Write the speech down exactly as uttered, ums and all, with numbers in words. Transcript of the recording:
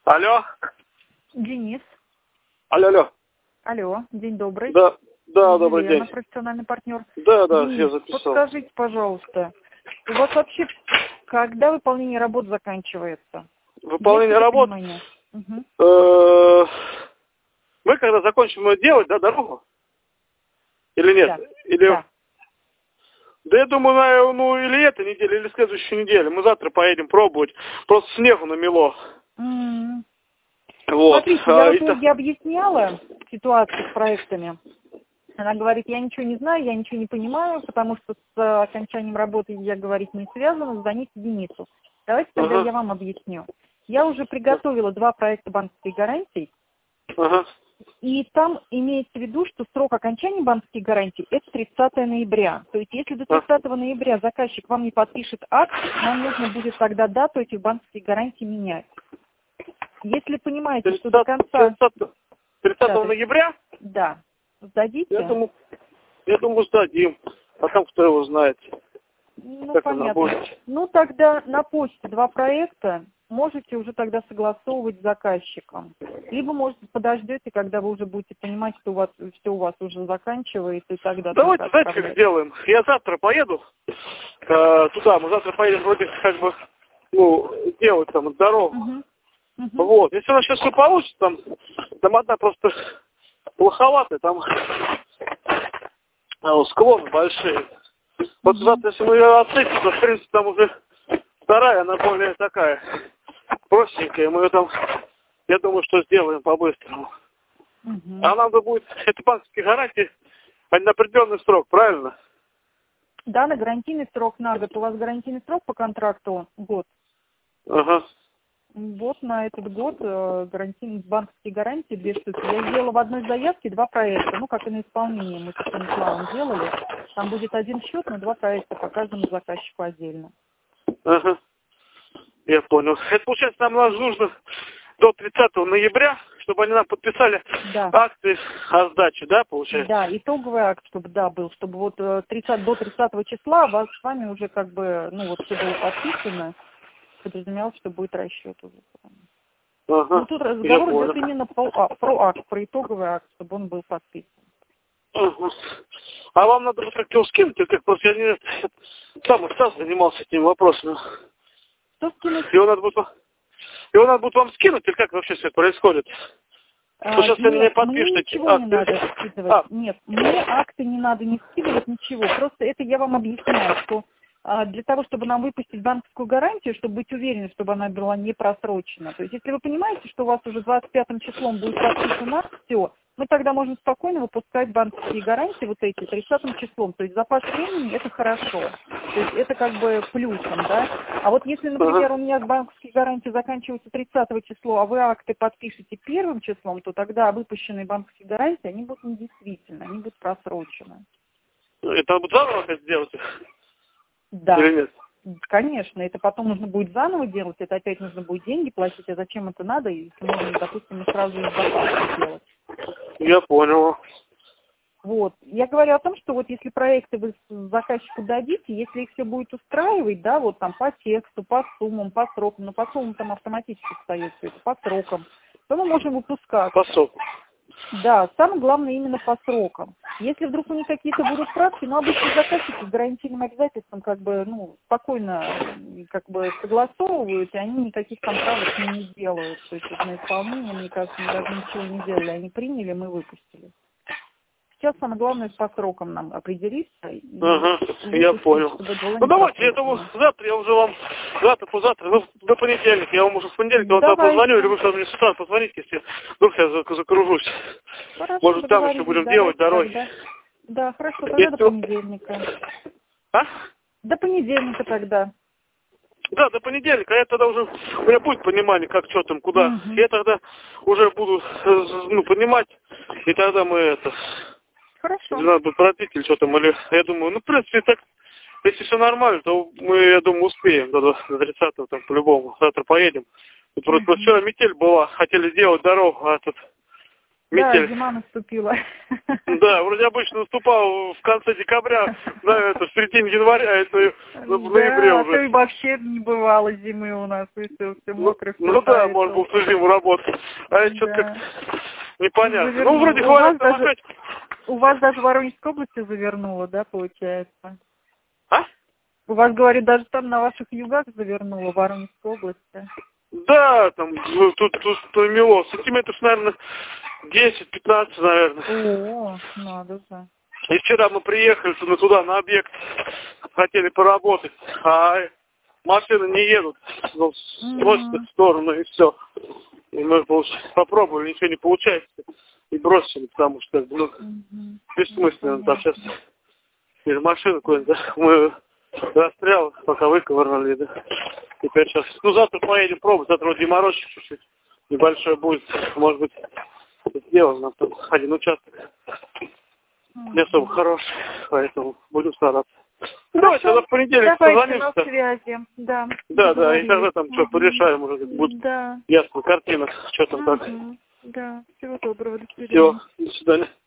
Алло. Денис. Алло, алло. Алло, день добрый. Да, да, добрый Елена, день. профессиональный партнер. Да, да, Денис, я записал. подскажите, пожалуйста, у вас вообще когда выполнение работ заканчивается? Выполнение работ. Угу. Э, Мы когда закончим ее делать, да, дорогу? Или нет? Да. Или... Да. Да я думаю, на, ну или эта неделя, или следующую неделю. Мы завтра поедем пробовать. Просто снегу намело. М. Вот. Смотрите, А, я вот это- Ольге объясняла ситуацию с проектами. Она говорит, я ничего не знаю, я ничего не понимаю, потому что с окончанием работы я говорить не связана, звоните Денису. Давайте тогда Ага. я вам объясню. Я уже приготовила два проекта банковских гарантий, Ага. и там имеется в виду, что срок окончания банковских гарантий это тридцатое ноября. То есть если до тридцатого ноября заказчик вам не подпишет акт, нам нужно будет тогда дату этих банковских гарантий менять. Если понимаете, что до конца... тридцатого Да, ноября? Да. Сдадите? Я думаю, я думаю, сдадим. А там кто его знает. Ну, Как она понятно. будет? Ну, тогда на почте два проекта можете уже тогда согласовывать с заказчиком. Либо, может, подождете, когда вы уже будете понимать, что у вас все у вас уже заканчивается, и тогда Давайте, только знаете, как отправлять. сделаем? Я завтра поеду э, туда. Мы завтра поедем вроде как бы, ну, делать там дорогу. Угу. Угу. Вот. Если у нас сейчас все получится, там, там одна просто плоховатая, там а, вот, склоны большие. Вот Угу. завтра, если мы ее отцепим, то, в принципе, там уже вторая, она более такая простенькая. Мы ее там, я думаю, что сделаем по-быстрому. Угу. А нам будет, это банковские гарантии, а на определенный срок, правильно? Да, на гарантийный срок на год. У вас гарантийный срок по контракту год. Ага. Вот на этот год э, гарантийные банковские гарантии две штуки. Я сделала в одной заявке два проекта, ну, как и на исполнении мы со Станиславом делали. Там будет один счет на два проекта по каждому заказчику отдельно. Ага. Я понял. Это, получается, нам нужно до тридцатого ноября, чтобы они нам подписали Да. акты о сдаче, да, получается? Да, итоговый акт, чтобы, да, был, чтобы вот э, тридцатого до тридцатого числа вас с вами уже как бы, ну, вот все было подписано, подразумевалось, что будет расчет уже. Ага. Ну, тут Я разговор понял. идет именно про, а, про акт, про итоговый акт, чтобы он был подписан. Ага. А вам надо вот как его скинуть, или как просто я не сам Стас занимался этими вопросами. Что скинуть? Его надо будет, его надо будет вам скинуть, или как вообще все это происходит? А, Что сейчас они мне нет, мне подпишут эти ничего не акты? надо скидывать. А, Нет, мне акты не надо не скидывать, ничего. Просто это я вам объясняю, что а, для того, чтобы нам выпустить банковскую гарантию, чтобы быть уверены, чтобы она была не просрочена. То есть, если вы понимаете, что у вас уже двадцать пятым числом будет подписан акт, все, мы тогда можем спокойно выпускать банковские гарантии вот эти тридцатым числом. То есть запас времени это хорошо. То есть это как бы плюсом, да. А вот если, например, у меня банковские гарантии заканчиваются тридцатого числа, а вы акты подпишете первым числом, то тогда выпущенные банковские гарантии, они будут недействительны, они будут просрочены. это надо будет заново опять сделать? Да. Или нет? Конечно, это потом нужно будет заново делать, это опять нужно будет деньги платить, а зачем это надо, если можно, допустим, сразу из запаса сделать. Я понял. Вот. Я говорю о том, что вот если проекты вы заказчику дадите, если их все будет устраивать, да, вот там по тексту, по суммам, по срокам, но по суммам там автоматически встает все это, по срокам, то мы можем выпускать. По сроку. Да, самое главное именно по срокам. Если вдруг у них какие-то будут правки, но обычно заказчики с гарантийным обязательством как бы, ну, спокойно как бы согласовывают, и они никаких там правок не делают. То есть вот на исполнение, мне кажется, мы даже ничего не делали, они приняли, мы выпустили. Сейчас самое главное по срокам нам определиться. И Ага, выпустить, я понял. чтобы было Ну не давайте, я просрочено. думаю, завтра я уже вам, завтра, позавтра, ну до понедельника, я вам уже в понедельник вот Давайте. позвоню, или вы сразу мне с утра позвоните, если вдруг я зак- закружусь. Хорошо, Может там еще договорились, будем давайте делать дороги. тогда. Да, хорошо, тогда Если... до понедельника. А? До понедельника тогда. Да, до понедельника, я тогда уже, у меня будет понимание, как, что там, куда. Угу. Я тогда уже буду, э, ну, понимать, и тогда мы это... Хорошо. Надо будет продлить или что там, или, я думаю, ну, в принципе, так, если все нормально, то мы, я думаю, успеем до до тридцатого, там, по-любому, завтра поедем. Вот просто Угу. вчера метель была, хотели сделать дорогу, а тут Метель. Да, зима наступила. Да, вроде обычно наступал в конце декабря, да, это в середине января, а это в ноябре Да, уже. то и вообще не бывало зимы у нас, и все, все мокро, все Ну да, тает. можно было всю зиму работать. А это что-то Да. как непонятно. Завернуло. Ну, вроде У говорят, вас там даже- опять... У вас даже в Воронежской области завернуло, да, получается? А? У вас, говорит, даже там на ваших югах завернуло, в Воронежской области. Да, там, ну, тут, тут, тут мело. Сантиметров, наверное, десять-пятнадцать, наверное. О, надо же. И вчера мы приехали туда, туда, на объект, хотели поработать, а машины не едут, ну, сносят Мгм. в сторону, и все. И мы получ- попробовали, ничего не получается, и бросили, потому что, как бы, ну, Мгм. бессмысленно, Ну, там сейчас понятно. из машины куда-нибудь, да, мы застрял, пока выковырнули, да. Теперь сейчас, ну, завтра поедем пробовать, завтра вот деморочек чуть-чуть небольшой будет, может быть, сделаем, нам там один участок не особо хороший, поэтому будем стараться. Ну, давайте тогда в понедельник Давайте, позвонимся. на связи. Да, Да, да, и договорились. тогда там что Мгм. порешаем, уже как будет Да. ясно картина, что там как. Мгм. Да, всего доброго, до свидания. Все, до свидания.